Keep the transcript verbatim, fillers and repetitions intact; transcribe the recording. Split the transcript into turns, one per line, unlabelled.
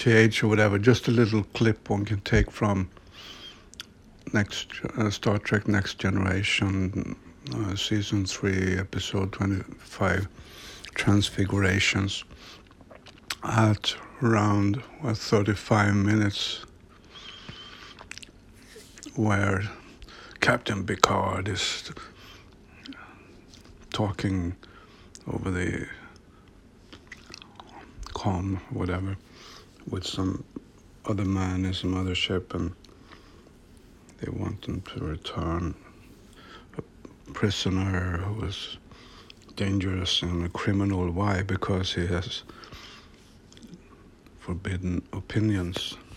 Cage or whatever, just a little clip one can take from next uh, Star Trek Next Generation, uh, season three, episode twenty-five, Transfigurations, at around what, thirty-five minutes, where Captain Picard is talking over the comm, whatever, with some other man in some other ship, and they want him to return a prisoner who is dangerous and a criminal. Why? Because he has forbidden opinions.